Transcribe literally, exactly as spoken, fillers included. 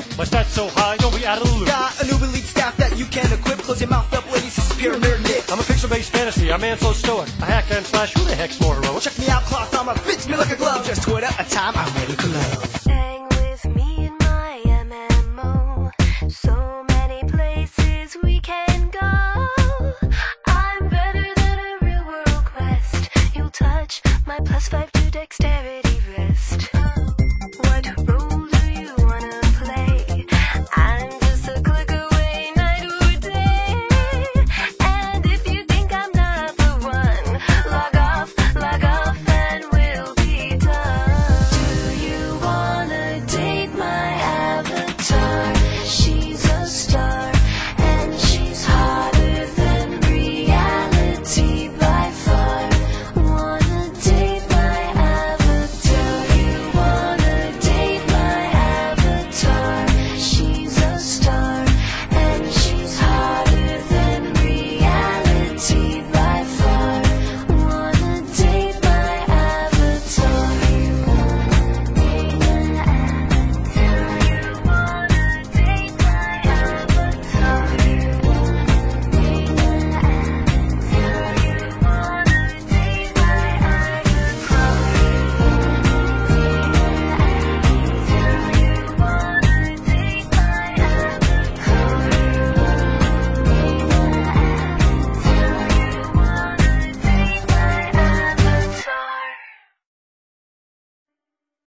My stats so high, don't be out of the loop. Got a new elite staff that you can equip. Close your mouth up, ladies, this is pyramid Nick. I'm a picture-based fantasy, I'm man so stoic. I hack and slash, who the heck's more heroic? Check me out, cloth armor fits me like a glove. Just two at a time, I